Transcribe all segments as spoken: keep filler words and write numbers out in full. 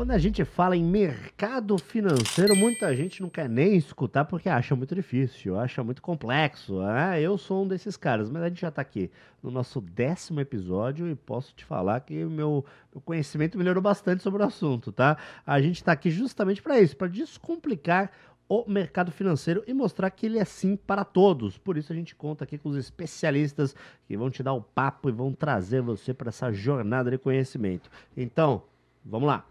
Quando a gente fala em mercado financeiro, muita gente não quer nem escutar porque acha muito difícil, acha muito complexo. Ah, eu sou um desses caras, mas a gente já está aqui no nosso décimo episódio e posso te falar que meu, meu conhecimento melhorou bastante sobre o assunto, tá? A gente está aqui justamente para isso, para descomplicar o mercado financeiro e mostrar que ele é sim para todos. Por isso a gente conta aqui com os especialistas que vão te dar o papo e vão trazer você para essa jornada de conhecimento. Então, vamos lá.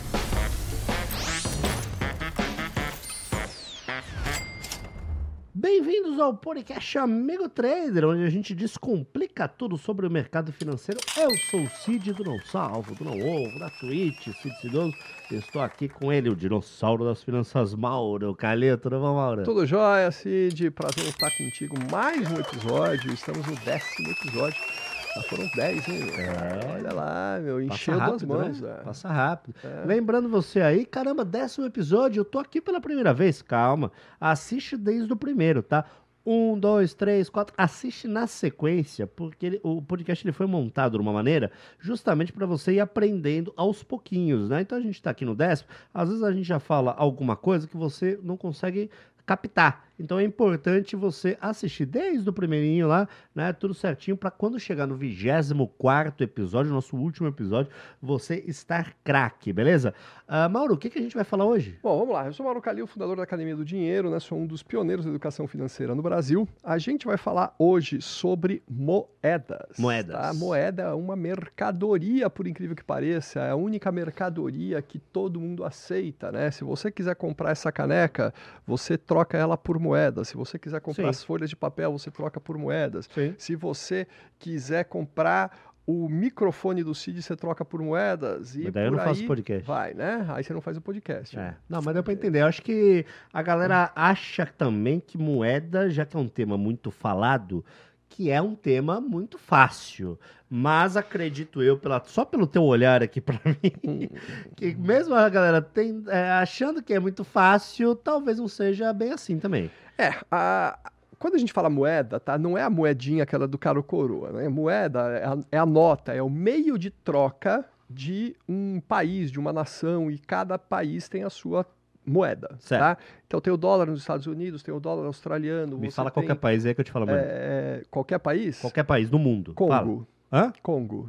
Bem-vindos ao podcast Amigo Trader, onde a gente descomplica tudo sobre o mercado financeiro. Eu sou o Cid do Não Salvo, do Não Ovo, da Twitch, Cid Cidoso. Estou aqui com ele, o dinossauro das finanças, Mauro Calil. Tudo bom, Mauro? Tudo jóia, Cid. Prazer estar contigo. Mais um episódio. Estamos no décimo episódio. Já foram dez, hein? É. Olha lá, meu. Encheu Passa duas rápido, mãos. né? É. Passa rápido. É. Lembrando você aí, caramba, décimo episódio, eu tô aqui pela primeira vez. Calma, assiste desde o primeiro, tá? Um, dois, três, quatro. Assiste na sequência, porque ele- o podcast ele foi montado de uma maneira justamente para você ir aprendendo aos pouquinhos, né? Então a gente tá aqui no décimo, às vezes a gente já fala alguma coisa que você não consegue captar. Então é importante você assistir desde o primeirinho lá, né? Tudo certinho, para quando chegar no vigésimo quarto episódio, nosso último episódio, você estar craque, beleza? Ah, Mauro, o que, que a gente vai falar hoje? Bom, vamos lá. Eu sou Mauro Calil, fundador da Academia do Dinheiro, né? Sou um dos pioneiros da educação financeira no Brasil. A gente vai falar hoje sobre moedas. Moedas. Tá? Moeda é uma mercadoria, por incrível que pareça. É a única mercadoria que todo mundo aceita, né? Se você quiser comprar essa caneca, você troca ela por moeda. Se você quiser comprar Sim. as folhas de papel, você troca por moedas. Sim. Se você quiser comprar o microfone do Cid, você troca por moedas. E Mas daí eu por não faço aí podcast. vai, né? Aí você não faz o podcast. É. Não, mas deu pra entender. Eu acho que a galera acha também que moeda, já que é um tema muito falado, que é um tema muito fácil. Mas acredito eu, pela, só pelo teu olhar aqui pra mim, que mesmo a galera tem, é, achando que é muito fácil, talvez não seja bem assim também. É, a- quando a gente fala moeda, tá? Não é a moedinha aquela do caro coroa, né? Moeda é a, é a nota, é o meio de troca de um país, de uma nação, e cada país tem a sua moeda, Certo. tá? Então tem o dólar nos Estados Unidos, tem o dólar australiano. Me você fala tem, qualquer país aí que eu te falo, mano. é, qualquer país? Qualquer país do mundo. Fala. Congo. Hã? Congo.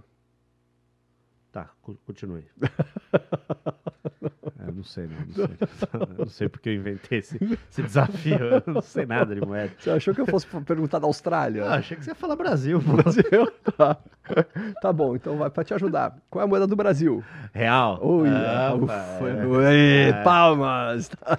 Tá, co- continue. É, não sei, não, não sei. Eu não sei porque eu inventei esse, esse desafio. Eu não sei nada de moeda. Você achou que eu fosse perguntar da Austrália? Ah, achei que você ia falar Brasil, pô. Brasil? Tá. Tá bom, então vai para te ajudar. Qual é a moeda do Brasil? Real. Ui, Ah, ufa, pá, ui, é. palmas. Tá,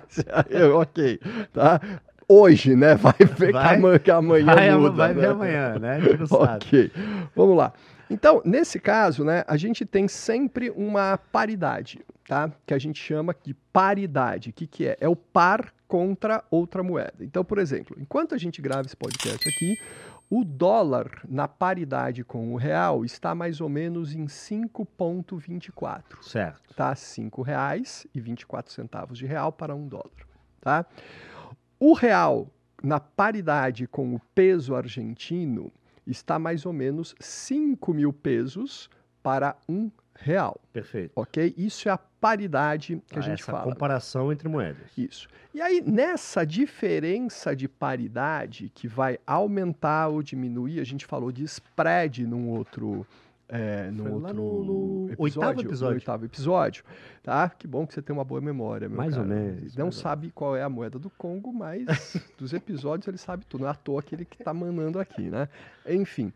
ok, tá? Hoje, né? Vai ver Vai- que amanhã, que amanhã vai, muda. vai né? ver amanhã, né? A gente não sabe. Ok, vamos lá. Então, nesse caso, né, a gente tem sempre uma paridade, tá? Que a gente chama de paridade. O que, que é? É o par contra outra moeda. Então, por exemplo, enquanto a gente grava esse podcast aqui, o dólar na paridade com o real está mais ou menos em cinco vírgula vinte e quatro. Certo. Tá? cinco reais e vinte e quatro centavos de real para um dólar, tá? O real na paridade com o peso argentino está mais ou menos cinco mil pesos para um real, Perfeito. ok? Isso é a paridade que a Ah, gente essa fala. comparação entre moedas. Isso. E aí, nessa diferença de paridade que vai aumentar ou diminuir, a gente falou de spread num outro, é, num Foi lá outro no- no episódio, oitavo episódio. no oitavo episódio, tá? Que bom que você tem uma boa memória, meu Mais ou cara. menos, Não mais ou sabe qual é a moeda do Congo, mas dos episódios ele sabe tudo. Não é à toa aquele que tá mandando aqui, né? Enfim.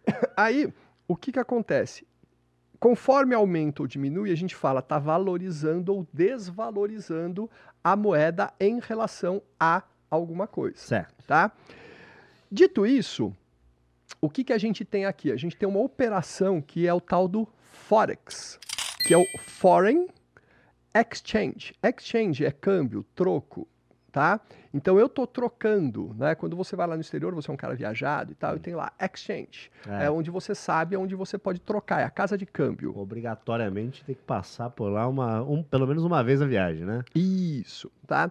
Aí, o que que acontece? Conforme aumenta ou diminui, a gente fala tá valorizando ou desvalorizando a moeda em relação a alguma coisa, Certo. tá? Dito isso, o que que a gente tem aqui? A gente tem uma operação que é o tal do Forex, que é o Foreign Exchange. Exchange é câmbio, troco, tá? Então eu estou trocando, né? Quando você vai lá no exterior, você é um cara viajado e tal, e tem lá Exchange. É. É, onde você sabe, é onde você pode trocar, é a casa de câmbio. Obrigatoriamente tem que passar por lá uma, um, pelo menos uma vez a viagem, né? Isso, tá?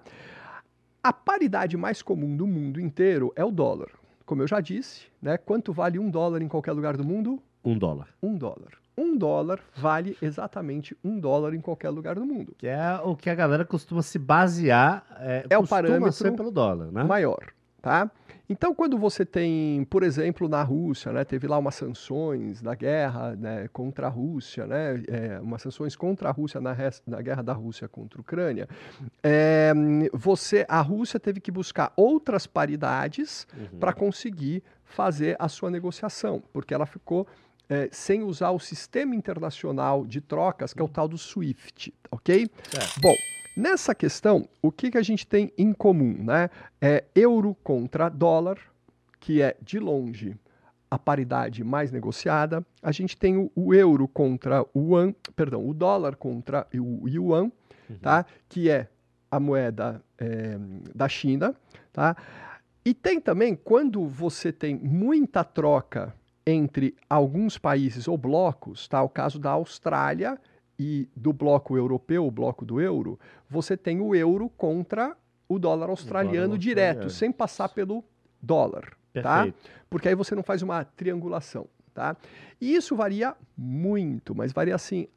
A paridade mais comum do mundo inteiro é o dólar. Como eu já disse, né? Quanto vale um dólar em qualquer lugar do mundo? Um dólar. Um dólar, um dólar vale exatamente um dólar em qualquer lugar do mundo. Que é o que a galera costuma se basear, é, É o costuma parâmetro ser pelo dólar, né? maior, tá? Então, quando você tem, por exemplo, na Rússia, né, teve lá umas sanções na guerra, né, contra a Rússia, né, é, umas sanções contra a Rússia na, res- na guerra da Rússia contra a Ucrânia, é, você, a Rússia teve que buscar outras paridades Uhum. para conseguir fazer a sua negociação, porque ela ficou é, sem usar o sistema internacional de trocas, que é o tal do SWIFT, ok? Certo. Bom, nessa questão, o que, que a gente tem em comum, né? É euro contra dólar, que é, de longe, a paridade mais negociada. A gente tem o, o euro contra o yuan, perdão, o dólar contra o yuan, Uhum. tá? Que é a moeda é, da China, tá? E tem também, quando você tem muita troca entre alguns países ou blocos, tá? O caso da Austrália e do bloco europeu, o bloco do euro, você tem o euro contra o dólar australiano dólar direto, australiano. sem passar pelo dólar, tá? Perfeito. Porque aí você não faz uma triangulação, tá? E isso varia muito, mas varia assim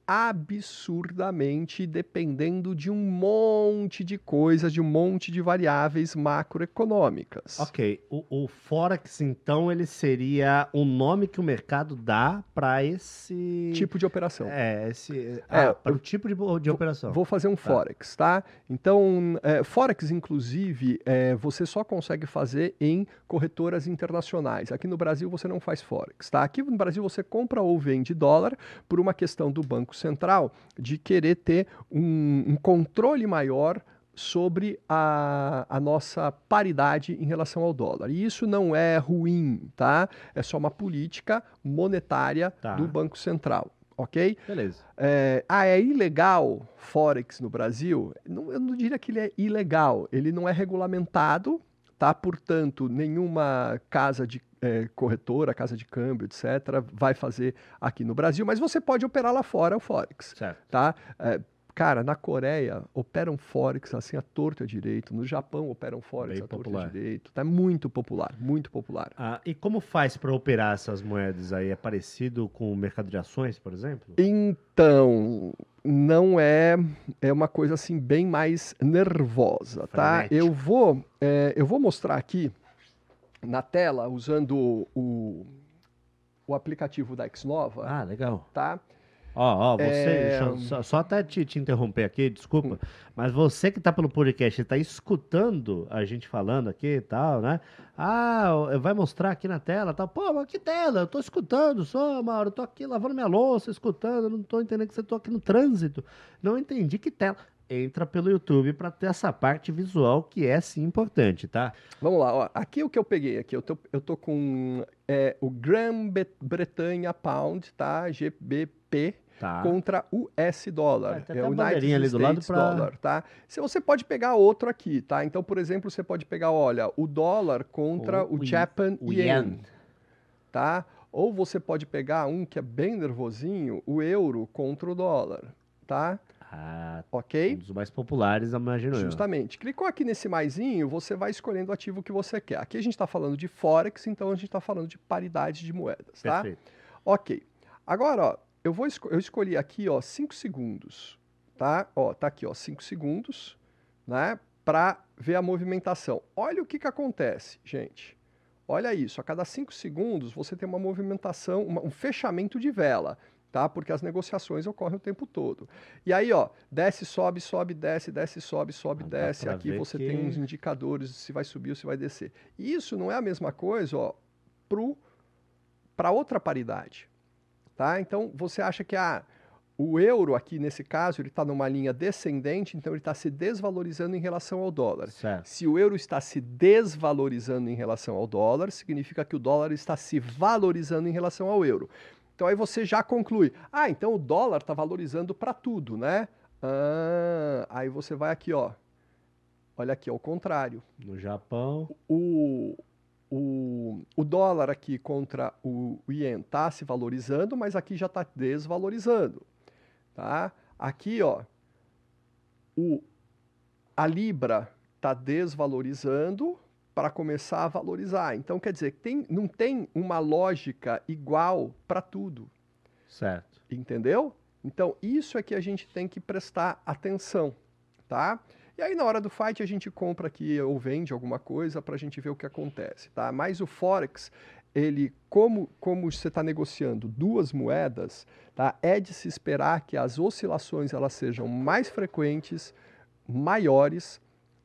absurdamente, dependendo de um monte de coisas, de um monte de variáveis macroeconômicas. Ok, o, o Forex, então, ele seria o nome que o mercado dá para esse... Tipo de operação. É, esse... É, Ah, para o eu- tipo de, bo- de operação. Vou fazer um Forex, tá? Então, é, Forex, inclusive, é, você só consegue fazer em corretoras internacionais. Aqui no Brasil você não faz Forex, tá? Aqui no Brasil você compra ou vende dólar por uma questão do Banco Central de querer ter um, um controle maior sobre a, a nossa paridade em relação ao dólar. E isso não é ruim, tá? É só uma política monetária Tá. do Banco Central, ok? Beleza. É, ah, é ilegal Forex no Brasil? Não, eu não diria que ele é ilegal. Ele não é regulamentado, tá? Portanto, nenhuma casa de é, corretora, casa de câmbio, etcétera, vai fazer aqui no Brasil, mas você pode operar lá fora o Forex, Certo. tá? É, cara, na Coreia operam Forex assim a torto e a direito, no Japão operam Forex Bem a torto e popular. a direito, tá muito popular, muito popular. Ah, e como faz para operar essas moedas aí? É parecido com o mercado de ações, por exemplo? Então, não é, é uma coisa assim bem mais nervosa, tá? Frenético. Eu vou, é, eu vou mostrar aqui na tela usando o, o aplicativo da Xnova, Ah, legal. tá? Ó, ó, você, É, deixa eu só, só até te, te interromper aqui, desculpa, mas você que tá pelo podcast, tá escutando a gente falando aqui e tal, né? Ah, vai mostrar aqui na tela, tal. Pô, mas que tela? Eu tô escutando só, Mauro, eu tô aqui lavando minha louça, escutando, eu não tô entendendo que você tô aqui no trânsito. Não entendi que tela. Entra pelo YouTube pra ter essa parte visual que é sim importante, tá? Vamos lá, ó. Aqui o que eu peguei aqui, eu tô, eu tô com é, o Grã-Bretanha Pound, tá? G B P. Tá. Contra o U S dólar, É, tem é até o a bandeirinha ali United do lado States pra- dólar, tá? Se você pode pegar outro aqui, tá? Então, por exemplo, você pode pegar, olha, o dólar contra O o, i- Japan o Yen, yen. tá? Ou você pode pegar um que é bem nervosinho, o euro contra o dólar, tá? Ah, Ok? um dos mais populares, imagino eu. Justamente. Clicou aqui nesse maisinho, você vai escolhendo o ativo que você quer. Aqui a gente está falando de Forex, então a gente está falando de paridade de moedas, tá? Perfeito. Ok. Agora, ó, eu vou esco- eu escolhi aqui, ó, cinco segundos, tá? Ó, tá aqui, ó, cinco segundos, né? Para ver a movimentação. Olha o que que acontece, gente. Olha isso, a cada cinco segundos você tem uma movimentação, uma- um fechamento de vela, tá? Porque as negociações ocorrem o tempo todo. E aí, ó, desce, sobe, sobe, desce, desce, sobe, sobe, Ah, dá desce. pra Aqui ver você que- tem uns indicadores se vai subir ou se vai descer. E isso não é a mesma coisa, ó, para outra paridade. Tá? Então, você acha que ah, o euro aqui, nesse caso, ele está numa linha descendente, então ele está se desvalorizando em relação ao dólar. Certo. Se o euro está se desvalorizando em relação ao dólar, significa que o dólar está se valorizando em relação ao euro. Então, aí você já conclui, ah, então o dólar está valorizando para tudo, né? Ah, aí você vai aqui, ó. Olha aqui, ao contrário. No Japão. O, o, o dólar aqui contra o ien está se valorizando, mas aqui já está desvalorizando. Tá? Aqui, ó, o, a libra está desvalorizando para começar a valorizar. Então, quer dizer, tem, não tem uma lógica igual para tudo. Certo. Entendeu? Então, isso é que a gente tem que prestar atenção, tá? E aí, na hora do fight, a gente compra aqui ou vende alguma coisa para a gente ver o que acontece, tá? Mas o Forex, ele, como, como você está negociando duas moedas, tá? É de se esperar que as oscilações elas sejam mais frequentes, maiores,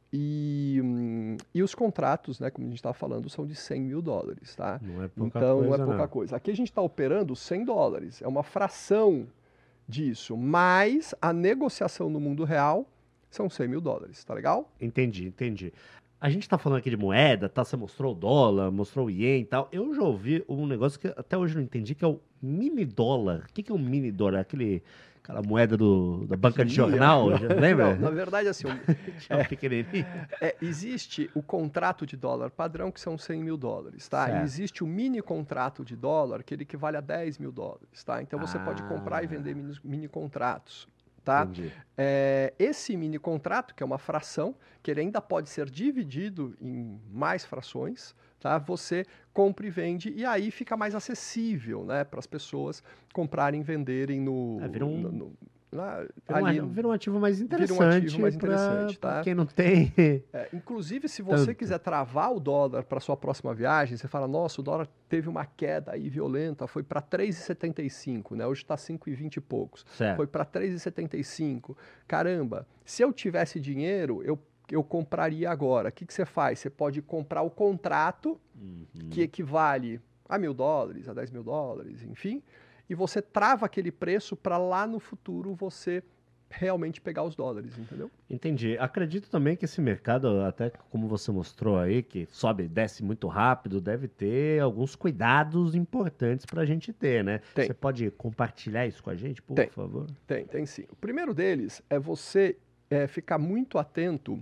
e, hum, e os contratos, né, como a gente estava falando, são de cem mil dólares, tá? Não é pouca Então, coisa, não é pouca não. coisa. Aqui a gente está operando cem dólares, é uma fração disso, mas a negociação no mundo real são cem mil dólares, tá legal? Entendi, entendi. A gente tá falando aqui de moeda, tá? Você mostrou o dólar, mostrou o ien e tal. Eu já ouvi um negócio que até hoje eu não entendi, que é o mini dólar. O que, que é um mini dólar? Aquele, aquela moeda do, da banca de jornal, já lembra? Não, na verdade, assim, Tinha um pequenininho. é, existe o contrato de dólar padrão, que são cem mil dólares, tá? Certo. E existe o mini contrato de dólar, que ele equivale a dez mil dólares, tá? Então você Ah. pode comprar e vender mini, mini contratos. Tá? Entendi. É, esse mini contrato, que é uma fração, que ele ainda pode ser dividido em mais frações, tá? Você compra e vende, e aí fica mais acessível, né, para as pessoas comprarem e venderem no. É, vira um- no- no- na- Vira um, ali- a- vira um ativo mais vira um interessante. ativo mais pra- interessante, pra tá? quem não tem. É, inclusive, se você Tanto. quiser travar o dólar para sua próxima viagem, você fala, nossa, o dólar teve uma queda aí violenta, foi para três vírgula setenta e cinco, né? Hoje está cinco vírgula vinte e poucos. Certo. Foi para três vírgula setenta e cinco. Caramba, se eu tivesse dinheiro, eu, eu compraria agora. O que, que você faz? Você pode comprar o contrato, Uhum. que equivale a mil dólares, a dez mil dólares, enfim, e você trava aquele preço para lá no futuro você realmente pegar os dólares, entendeu? Entendi. Acredito também que esse mercado, até como você mostrou aí, que sobe e desce muito rápido, deve ter alguns cuidados importantes para a gente ter, né? Tem. Você pode compartilhar isso com a gente, por Tem. favor? Tem, tem sim. O primeiro deles é você é, ficar muito atento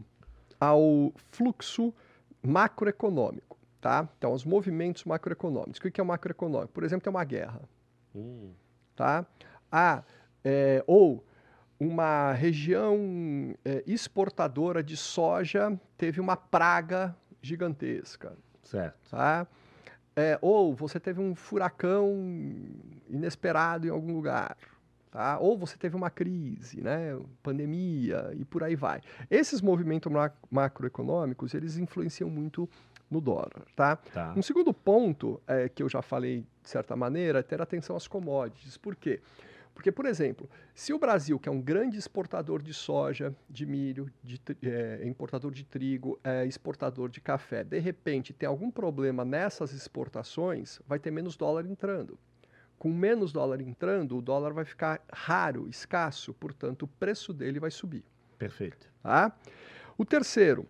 ao fluxo macroeconômico, tá? Então, os movimentos macroeconômicos. O que é o macroeconômico? Por exemplo, tem uma guerra, Hum. tá? Ah, é, ou uma região é, exportadora de soja teve uma praga gigantesca, Certo. tá? É, ou você teve um furacão inesperado em algum lugar, tá? Ou você teve uma crise, né? Pandemia e por aí vai. Esses movimentos ma- macroeconômicos, eles influenciam muito no dólar, tá? Tá. Um segundo ponto, é, que eu já falei de certa maneira, é ter atenção às commodities. Por quê? Porque, por exemplo, se o Brasil, que é um grande exportador de soja, de milho, de, tri- é, importador de trigo, é, exportador de café, de repente tem algum problema nessas exportações, vai ter menos dólar entrando. Com menos dólar entrando, o dólar vai ficar raro, escasso, portanto, o preço dele vai subir. Perfeito. Tá? O terceiro,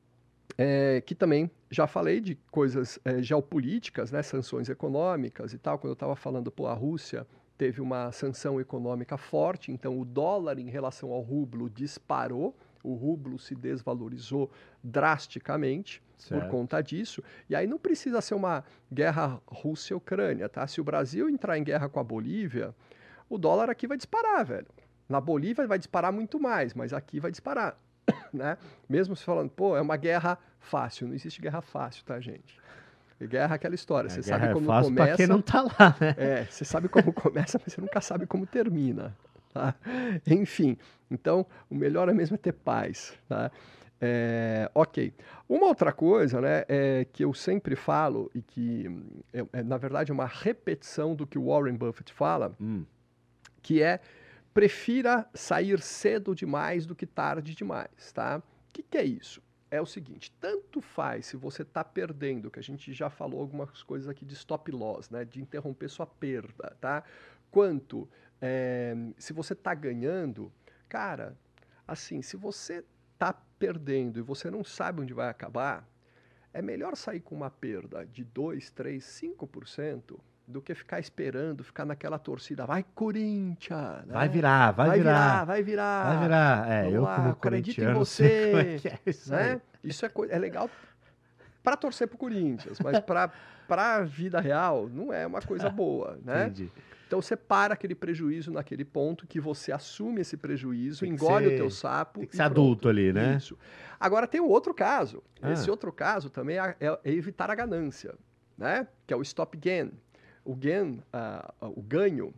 é, que também já falei de coisas é, geopolíticas, né, sanções econômicas e tal, quando eu estava falando, pô, a Rússia teve uma sanção econômica forte, então o dólar em relação ao rublo disparou, o rublo se desvalorizou drasticamente Certo. por conta disso, e aí não precisa ser uma guerra Rússia-Ucrânia, tá? Se o Brasil entrar em guerra com a Bolívia, o dólar aqui vai disparar, velho. Na Bolívia vai disparar muito mais, mas aqui vai disparar, né? Mesmo se falando, pô, é uma guerra fácil, não existe guerra fácil, tá, gente? E guerra é aquela história, você A sabe guerra é como fácil pra começa... quem não tá lá, né? É, você sabe como começa, mas você nunca sabe como termina, tá? Enfim, então o melhor é mesmo é ter paz, tá? É, ok. Uma outra coisa, né, é que eu sempre falo e que é, é, na verdade é uma repetição do que o Warren Buffett fala, Hum. que é prefira sair cedo demais do que tarde demais, tá? O que, que é isso? É o seguinte, tanto faz se você está perdendo, que a gente já falou algumas coisas aqui de stop loss, né, de interromper sua perda, tá? Quanto é, se você está ganhando, cara, assim, se você está perdendo e você não sabe onde vai acabar, é melhor sair com uma perda de dois, três, cinco por cento do que ficar esperando, ficar naquela torcida, vai Corinthians, né? Vai virar, vai, vai virar. virar, vai virar, Vai virar. É, Vamos eu lá, como acredito em corintiano sei você, como é que é isso aí. né? Isso é, co- é legal para torcer pro Corinthians, mas para para a vida real não é uma coisa boa, né? Entendi. Então você para aquele prejuízo naquele ponto que você assume esse prejuízo, Tem que engole ser- o teu sapo Tem que e ser pronto. adulto ali, né? Isso. Agora tem um outro caso. Ah. Esse outro caso também é, é- é evitar a ganância, né? Que é o stop gain. O gain, ah, o ganho,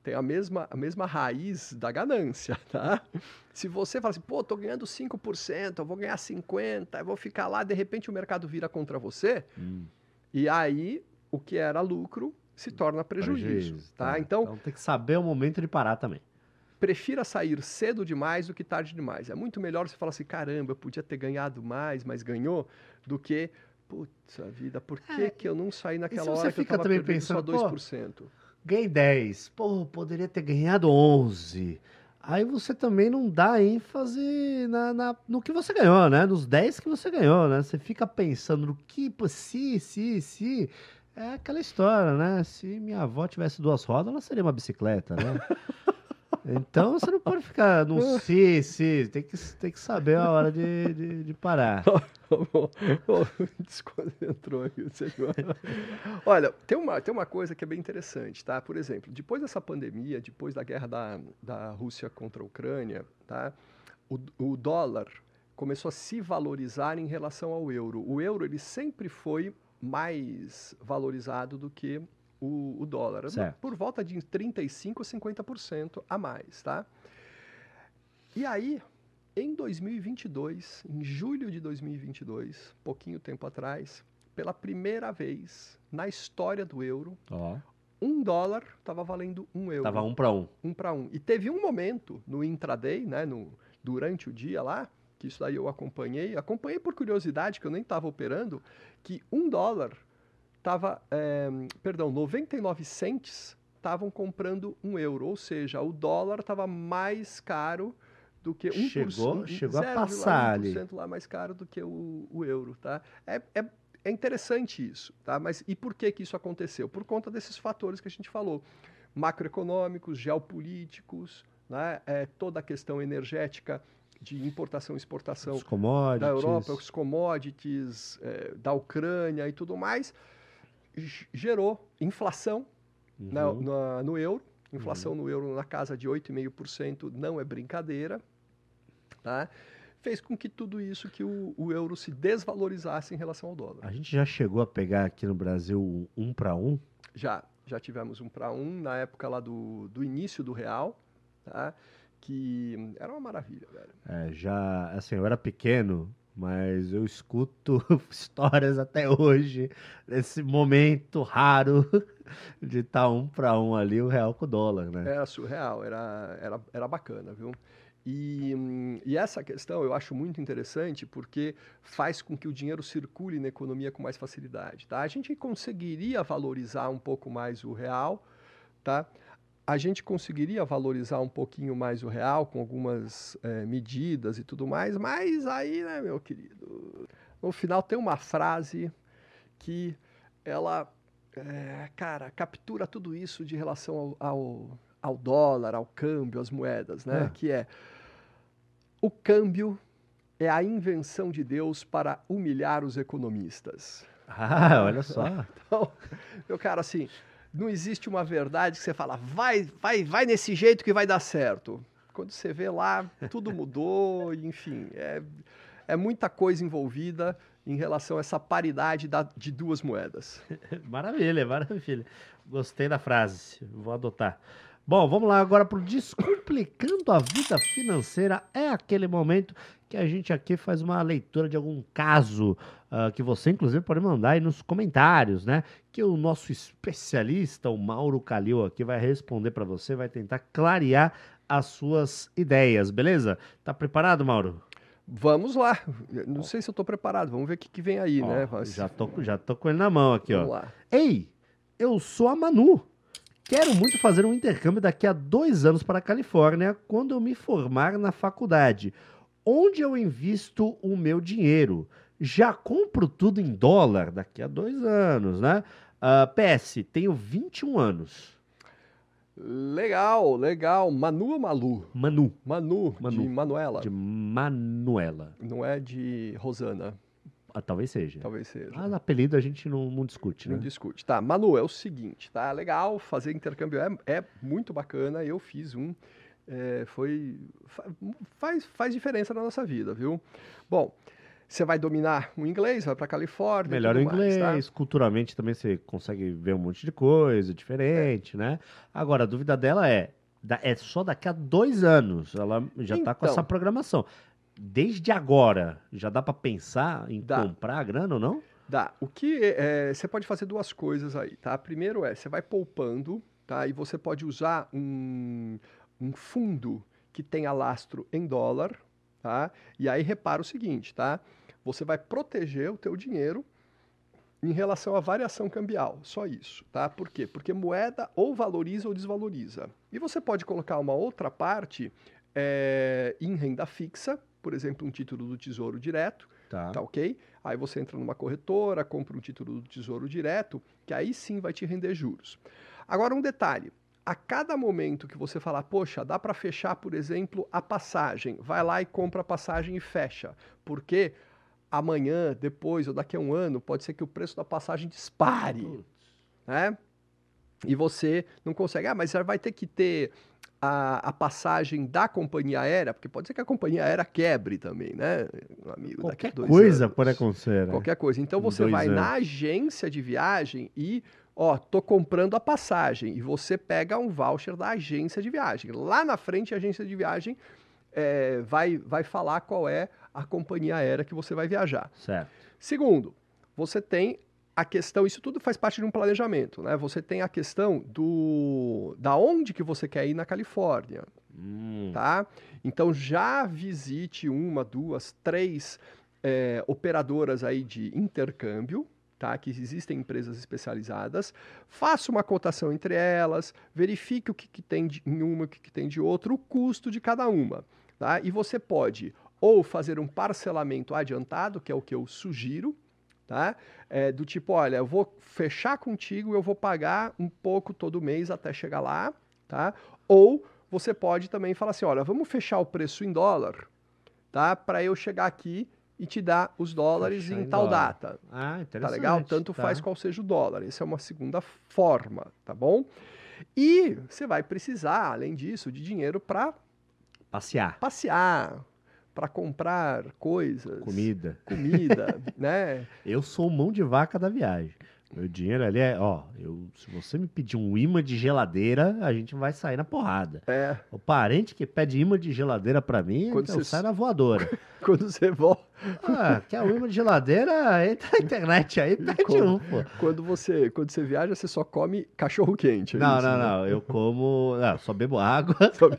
tem a mesma, a mesma raiz da ganância, tá? Se você fala assim, pô, tô ganhando cinco por cento, eu vou ganhar cinquenta por cento, eu vou ficar lá, de repente o mercado vira contra você, Hum. e aí o que era lucro se torna prejuízo, Prejuízo, tá? tá. Então, Então tem que saber o momento de parar também. prefira sair cedo demais do que tarde demais. É muito melhor você falar assim, caramba, eu podia ter ganhado mais, mas ganhou, do que, putz, a vida, por que, É, que eu não saí e se naquela você hora que eu fica tava também perdendo só pensando, dois pô, por cento? Ganhei dez. Pô, poderia ter ganhado onze. Aí você também não dá ênfase na, na- no que você ganhou, né? Nos dez que você ganhou, né? Você fica pensando no que, pô, se, se, se. É aquela história, né? Se minha avó tivesse duas rodas, ela seria uma bicicleta, né? Então você não pode ficar no se, se. Tem que, tem que saber a hora de, de, de parar. Desconcentrou aqui o senhor. Olha, tem uma, tem uma coisa que é bem interessante, tá? Por exemplo, depois dessa pandemia, depois da guerra da, da Rússia contra a Ucrânia, tá? O, o dólar começou a se valorizar em relação ao euro. O euro, ele sempre foi mais valorizado do que o, o dólar, Certo. por volta de trinta e cinco por cento, cinquenta por cento a mais, tá? E aí, em dois mil e vinte e dois, em julho de dois mil e vinte e dois, pouquinho tempo atrás, pela primeira vez na história do euro, Ó, um dólar estava valendo um euro. tava um para um. Um para um. E teve um momento no intraday, né, no, durante o dia lá, que isso daí eu acompanhei, acompanhei por curiosidade, que eu nem estava operando, que um dólar estava, é, perdão, noventa e nove cents estavam comprando um euro, ou seja, o dólar estava mais caro do que um por cento, Chegou, chegou a passar ali. zero vírgula um por cento lá mais caro do que o, o euro, tá? É, é, é interessante isso, tá? Mas e por que que isso aconteceu? Por conta desses fatores que a gente falou, macroeconômicos, geopolíticos, né? É, toda a questão energética de importação e exportação Os commodities. da Europa, os commodities, é, da Ucrânia e tudo mais, gerou inflação, Uhum. na, na, no euro. Inflação uhum. no euro na casa de oito vírgula cinco por cento não é brincadeira. Tá? Fez com que tudo isso, que o, o euro se desvalorizasse em relação ao dólar. A gente já chegou a pegar aqui no Brasil um para um? Já, já tivemos um para um na época lá do, do início do real, tá? Que era uma maravilha, velho. É, já, assim, eu era pequeno, mas eu escuto histórias até hoje desse momento raro de estar um para um ali, o real com o dólar, né? Era surreal, era, era, era bacana, viu? E, e essa questão eu acho muito interessante porque faz com que o dinheiro circule na economia com mais facilidade, tá? A gente conseguiria valorizar um pouco mais o real, tá? A gente conseguiria valorizar um pouquinho mais o real com algumas é, medidas e tudo mais, mas aí, né, meu querido, no final tem uma frase que ela, é, cara, captura tudo isso de relação ao, ao, ao dólar, ao câmbio, às moedas, né? É. Que é, o câmbio é a invenção de Deus para humilhar os economistas. Ah, olha só. Então, meu cara, assim, não existe uma verdade que você fala, vai, vai, vai nesse jeito que vai dar certo. Quando você vê lá, tudo mudou, enfim, é, é muita coisa envolvida em relação a essa paridade da, de duas moedas. Maravilha, maravilha. Gostei da frase, vou adotar. Bom, vamos lá agora para o Descomplicando a Vida Financeira. É aquele momento que a gente aqui faz uma leitura de algum caso uh, que você, inclusive, pode mandar aí nos comentários, né? Que o nosso especialista, o Mauro Calil, aqui vai responder para você, vai tentar clarear as suas ideias, beleza? Tá preparado, Mauro? Vamos lá. Não sei se eu tô preparado. Vamos ver o que, que vem aí, ó, né? Mas... Já tô, já tô com ele na mão aqui, Vamos ó. lá. Ei, eu sou a Manu. Quero muito fazer um intercâmbio daqui a dois anos para a Califórnia, quando eu me formar na faculdade. Onde eu invisto o meu dinheiro? Já compro tudo em dólar daqui a dois anos, né? Uh, P S, tenho vinte e um anos. Legal, legal. Manu ou Malu? Manu. Manu, Manu. de Manuela. De Manuela. Não é de Rosana. Ah, talvez seja. Talvez seja. Mas apelido a gente não, não discute, né? Não discute. Tá, Manu, é o seguinte, tá? Legal, fazer intercâmbio é, é muito bacana. Eu fiz um. É, foi... Faz, faz diferença na nossa vida, viu? Bom, você vai dominar o inglês, vai para a Califórnia. Melhor o tudo mais, inglês, tá? culturalmente também você consegue ver um monte de coisa diferente, né? Agora, a dúvida dela é, da- é só daqui a dois anos, ela já tá com essa Então, programação. Desde agora, já dá pra pensar em dá. comprar a grana ou não? Dá. O que é, você pode fazer duas coisas aí, tá? Primeiro é, você vai poupando, tá? E você pode usar um, um fundo que tenha lastro em dólar, tá? E aí repara o seguinte, tá? Você vai proteger o teu dinheiro em relação à variação cambial, só isso, tá? Por quê? Porque moeda ou valoriza ou desvaloriza. E você pode colocar uma outra parte é, em renda fixa, por exemplo, um título do Tesouro Direto, Tá. tá ok? Aí você entra numa corretora, compra um título do Tesouro Direto, que aí sim vai te render juros. Agora um detalhe, a cada momento que você falar, poxa, dá para fechar, por exemplo, a passagem, vai lá e compra a passagem e fecha, porque amanhã, depois ou daqui a um ano, pode ser que o preço da passagem dispare, né? E você não consegue, ah, mas você vai ter que ter a, a passagem da companhia aérea, porque pode ser que a companhia aérea quebre também, né, amigo? Qualquer daqui a dois coisa anos. pode acontecer, né? Qualquer coisa. Então Em você dois vai anos. na agência de viagem e, ó, tô comprando a passagem. E você pega um voucher da agência de viagem. Lá na frente, a agência de viagem é, vai, vai falar qual é a companhia aérea que você vai viajar. Certo. Segundo, você tem a questão, isso tudo faz parte de um planejamento, né? Você tem a questão do da onde que você quer ir na Califórnia, Hum, tá? Então já visite uma, duas, três é, operadoras aí de intercâmbio, tá? Que existem empresas especializadas. Faça uma cotação entre elas, verifique o que, que tem de, em uma, o que, que tem de outra, o custo de cada uma, tá? E você pode ou fazer um parcelamento adiantado, que é o que eu sugiro, tá? É, do tipo, olha, eu vou fechar contigo, eu vou pagar um pouco todo mês até chegar lá, tá? Ou você pode também falar assim, olha, vamos fechar o preço em dólar, tá? Para eu chegar aqui e te dar os dólares Fechar em em tal dólar. data. Ah, Tá interessante. legal? Tanto tá. faz qual seja o dólar. Essa é uma segunda forma, tá bom? E você vai precisar, além disso, de dinheiro para Passear. passear, para comprar coisas, Comida. comida, né? Eu sou mão de vaca da viagem. Meu dinheiro ali é, ó, eu, se você me pedir um imã de geladeira, a gente vai sair na porrada. É, O parente que pede imã de geladeira pra mim, Quando eu você- saio na voadora. quando você volta, Ah, quer um imã de geladeira? Entra na internet aí, pede Como? um, pô. quando você, quando você viaja, você só come cachorro quente, é Não, isso, não, né? não, eu como, não, só bebo água Sabe?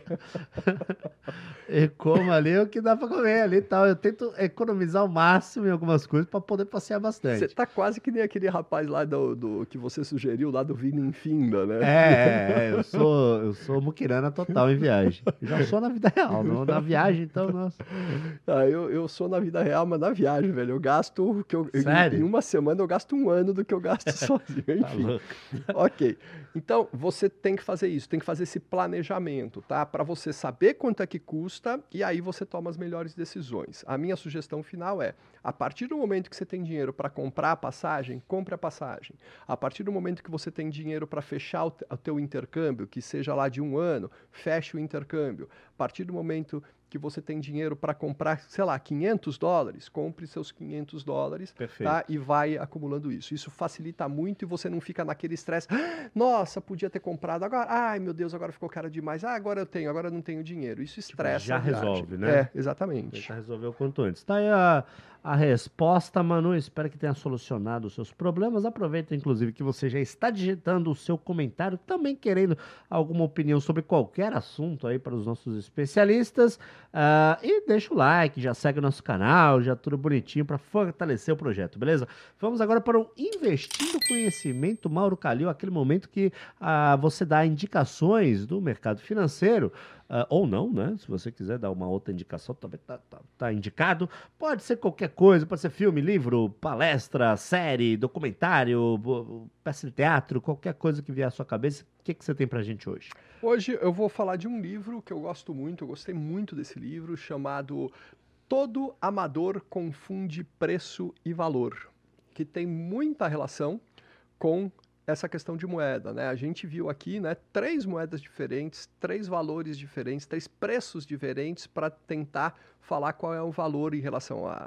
e como ali o que dá pra comer ali e tal. Eu tento economizar o máximo em algumas coisas pra poder passear Você bastante. tá quase que nem aquele rapaz lá do, do- que você sugeriu, lá do Vini Infinda, né? É, é, é, eu sou, eu sou muquirana total em viagem. Já sou na vida real, não na viagem, então, nossa. Ah, eu, eu sou na vida real, mas na viagem, velho. Eu gasto o que eu, em- Sério? Em, uma semana eu gasto um ano do que eu gasto sozinho, Tá enfim. louco. Ok. Então, você tem que fazer isso, tem que fazer esse planejamento, tá? Para você saber quanto é que custa e aí você toma as melhores decisões. A minha sugestão final é, a partir do momento que você tem dinheiro para comprar a passagem, compre a passagem. A partir do momento que você tem dinheiro para fechar o, te- o teu intercâmbio, que seja lá de um ano, feche o intercâmbio. A partir do momento que você tem dinheiro para comprar, sei lá, quinhentos dólares, compre seus quinhentos dólares, Perfeito. tá? E vai acumulando isso. Isso facilita muito e você não fica naquele estresse. "Ah, nossa, podia ter comprado agora. Ai, meu Deus, agora ficou caro demais. Ah, agora eu tenho, agora eu não tenho dinheiro. Isso estressa já a viagem. resolve, né? É, exatamente. Tentar resolver o quanto antes. Tá aí a, a resposta, Manu. Espero que tenha solucionado os seus problemas. Aproveita, inclusive, que você já está digitando o seu comentário, também querendo alguma opinião sobre qualquer assunto aí para os nossos especialistas. Ah, e deixa o like, já segue o nosso canal, já tudo bonitinho para fortalecer o projeto, beleza? Vamos agora para o Investindo Conhecimento, Mauro Calil, aquele momento que ah, você dá indicações do mercado financeiro. Ah, ou não, né? Se você quiser dar uma outra indicação, também tá, tá, tá indicado. Pode ser qualquer coisa, pode ser filme, livro, palestra, série, documentário, bo- peça de teatro, qualquer coisa que vier à sua cabeça. O que, que você tem pra gente hoje? Hoje eu vou falar de um livro que eu gosto muito, eu gostei muito desse livro, chamado Todo Amador Confunde Preço e Valor, que tem muita relação com essa questão de moeda, né? A gente viu aqui, né, três moedas diferentes, três valores diferentes, três preços diferentes para tentar falar qual é o valor em relação a,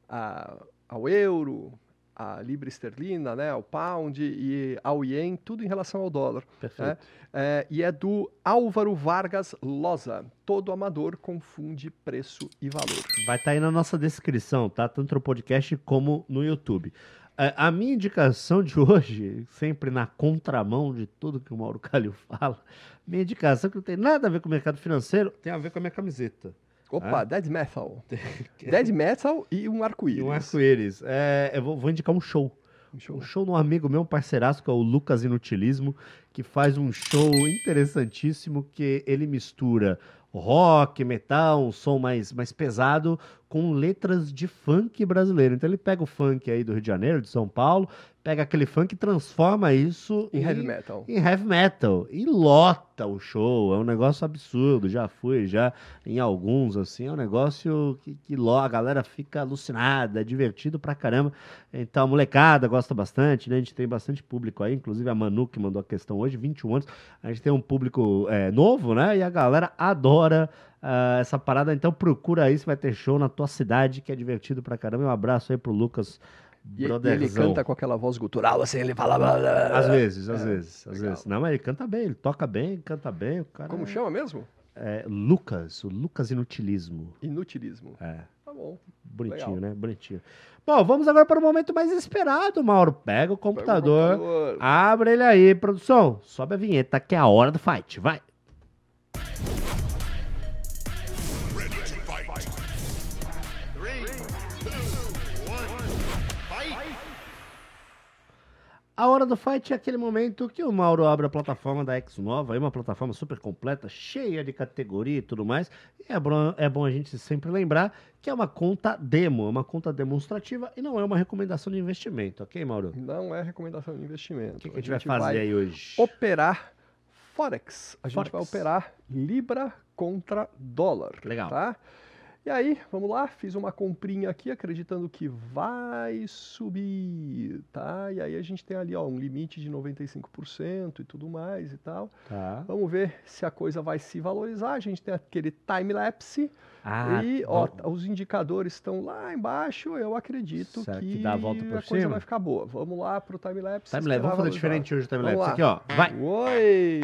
a, ao euro, a libra esterlina, né, ao pound e ao ien, tudo em relação ao dólar. Perfeito. Né? É, e é do Álvaro Vargas Loza. Todo amador confunde preço e valor. Vai estar aí na nossa descrição, tá? Tanto no podcast como no YouTube. É, a minha indicação de hoje, sempre na contramão de tudo que o Mauro Calil fala, minha indicação que não tem nada a ver com o mercado financeiro, tem a ver com a minha camiseta. Opa, Ah. Dead Metal. Dead Metal e um arco-íris. E um arco-íris. É, eu vou, vou indicar um show. Um show. Um show de um amigo meu, um parceiraço, que é o Lucas Inutilismo, que faz um show interessantíssimo, que ele mistura rock, metal, um som mais, mais pesado, com letras de funk brasileiro. Então ele pega o funk aí do Rio de Janeiro, de São Paulo, pega aquele funk e transforma isso Em heavy metal. em heavy metal. E lota o show. É um negócio absurdo. Já fui, já em alguns, assim. É um negócio que, que lo- a galera fica alucinada, é divertido pra caramba. Então a molecada gosta bastante, né? A gente tem bastante público aí. Inclusive a Manu, que mandou a questão hoje, vinte e um anos. A gente tem um público é, novo, né? E a galera adora ah, essa parada. Então procura aí se vai ter show na tua cidade, que é divertido pra caramba. Um abraço aí pro Lucas. E, e ele Brotherzão. canta com aquela voz gutural, assim, ele fala... blá, blá, blá. Às vezes, às É, vezes, às legal. vezes. Não, mas ele canta bem, ele toca bem, canta bem. O cara Como é- chama mesmo? É Lucas, o Lucas Inutilismo. Inutilismo. É, Tá bom. bonitinho, Legal. né? Bonitinho. Bom, vamos agora para o momento mais esperado, Mauro. Pega o computador, Pega o computador. abre ele aí, produção. Sobe a vinheta, que é a hora do fight. Vai. Ready to fight. Three, two, one, fight! A hora do fight é aquele momento que o Mauro abre a plataforma da X Nova, aí uma plataforma super completa, cheia de categoria e tudo mais. E é bom, é bom a gente sempre lembrar que é uma conta demo, é uma conta demonstrativa e não é uma recomendação de investimento, ok, Mauro? Não é recomendação de investimento. O que, que a gente vai fazer aí hoje? Operar Forex. A gente Forex. vai operar Libra contra dólar. Legal. Tá? E aí, vamos lá, fiz uma comprinha aqui acreditando que vai subir, tá? E aí a gente tem ali, ó, um limite de noventa e cinco por cento e tudo mais e tal. Tá. Vamos ver se a coisa vai se valorizar. A gente tem aquele time-lapse Ah, e, ó, bom. os indicadores estão lá embaixo. Eu acredito Será que, que dá a volta por a coisa cima? vai ficar boa. Vamos lá pro time-lapse. Timelapse, esperar vamos fazer valorizar. diferente hoje o timelapse. Vamos Aqui, lá. ó. Vai. Oi!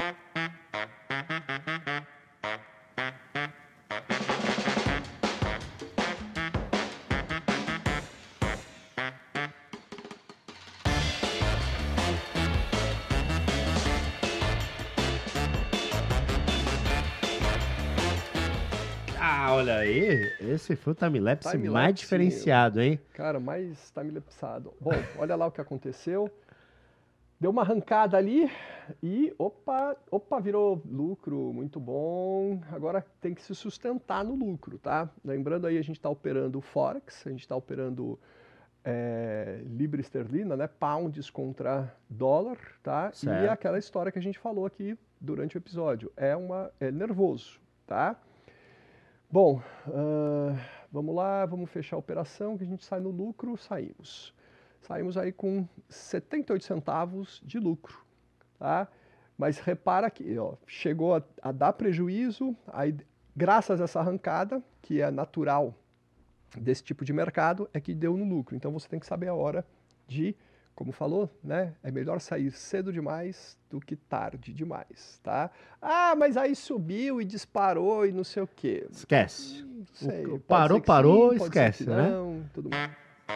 Ah, olha aí. Esse foi o timelapse Timelapse. mais diferenciado, hein? Cara, mais time-lapsado. Bom, olha lá o que aconteceu. Deu uma arrancada ali e, opa, opa, virou lucro, muito bom. Agora tem que se sustentar no lucro, tá? Lembrando aí, a gente está operando Forex, a gente está operando é, libra esterlina, né? Pounds contra dólar, tá? Certo. E aquela história que a gente falou aqui durante o episódio. É, uma, é nervoso, tá? Bom, ah, vamos lá, vamos fechar a operação, que a gente sai no lucro, saímos. Saímos aí com setenta e oito centavos de lucro, tá? Mas repara que, ó, chegou a, a dar prejuízo, aí graças a essa arrancada, que é natural desse tipo de mercado, é que deu no lucro. Então você tem que saber a hora de, como falou, né? É melhor sair cedo demais do que tarde demais, tá? Ah, mas aí subiu e disparou e não sei o quê. Esquece. Não sei, O- pode parou, ser que parou, sim, pode ser esquece, que né? Não, tudo mais.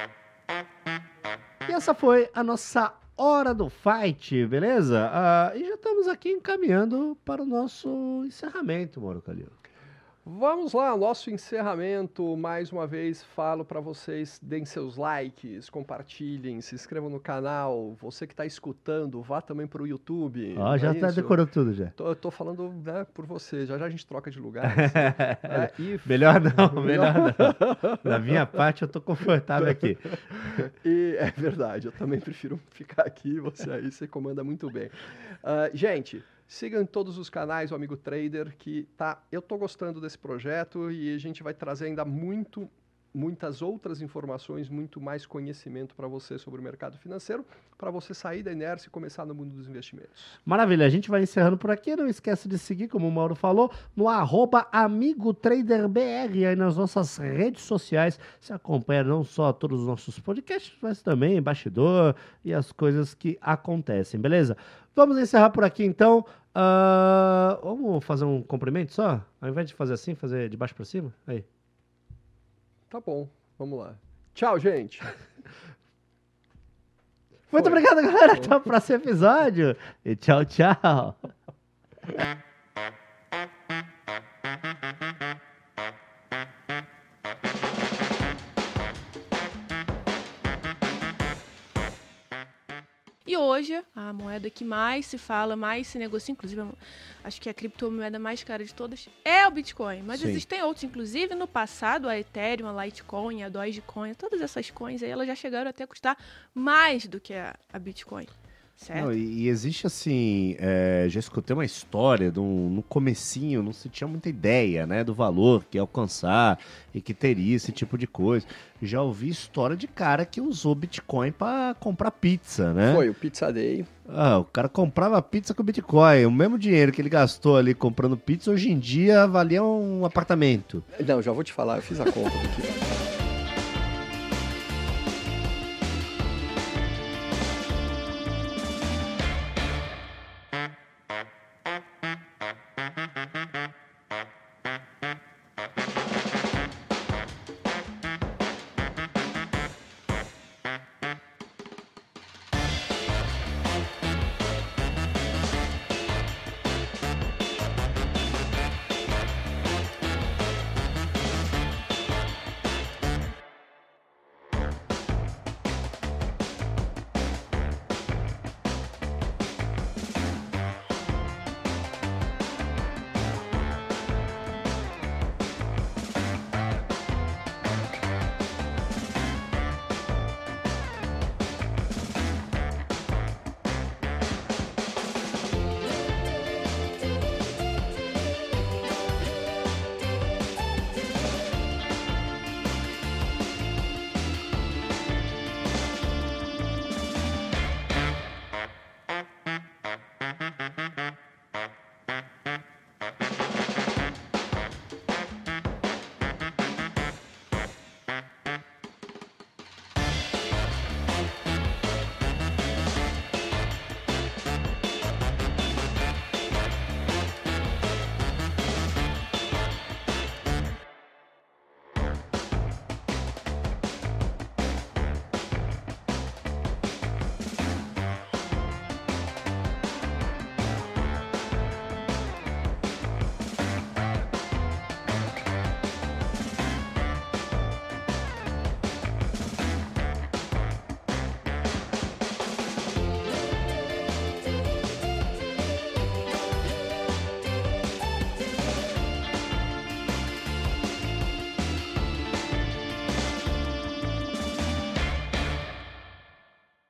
E essa foi a nossa hora do fight, beleza? Ah, e já estamos aqui encaminhando para o nosso encerramento, Mauro Calil. Vamos lá, nosso encerramento. Mais uma vez falo para vocês, deem seus likes, compartilhem, se inscrevam no canal. Você que está escutando, vá também para o YouTube. Ó, não já é tá isso? decorando tudo já. Tô, eu tô falando, né, por você. Já já a gente troca de lugar. assim, né? E, Melhor não, melhor não. Da minha parte, eu tô confortável aqui. e é verdade, eu também prefiro ficar aqui. Você aí, você comanda muito bem. Ah, gente, sigam em todos os canais o Amigo Trader, que tá. Eu tô gostando desse projeto e a gente vai trazer ainda muito muitas outras informações, muito mais conhecimento para você sobre o mercado financeiro, para você sair da inércia e começar no mundo dos investimentos. Maravilha, a gente vai encerrando por aqui. Não esquece de seguir, como o Mauro falou, no arroba AmigoTraderBR, aí nas nossas redes sociais. Você acompanha não só todos os nossos podcasts, mas também bastidor e as coisas que acontecem, beleza? Vamos encerrar por aqui então. Uh, vamos fazer um cumprimento só? Ao invés de fazer assim, fazer de baixo para cima? Aí. Tá bom, vamos lá. Tchau, gente. Muito Foi. obrigado, galera. Até o próximo episódio. E tchau, tchau. E hoje, a moeda que mais se fala, mais se negocia, inclusive, acho que a criptomoeda mais cara de todas é o Bitcoin. Mas Sim. existem outros, inclusive no passado, a Ethereum, a Litecoin, a Dogecoin, todas essas coins aí, elas já chegaram até a custar mais do que a, a Bitcoin. Certo? Não, e, e existe assim, é, já escutei uma história de um- no comecinho, não se tinha muita ideia, né, do valor que ia alcançar e que teria esse tipo de coisa. Já ouvi história de cara que usou Bitcoin para comprar pizza, né? Foi o Pizza Day. Ah, o cara comprava pizza com Bitcoin, o mesmo dinheiro que ele gastou ali comprando pizza, hoje em dia valia um apartamento. Não, já vou te falar, eu fiz a conta aqui.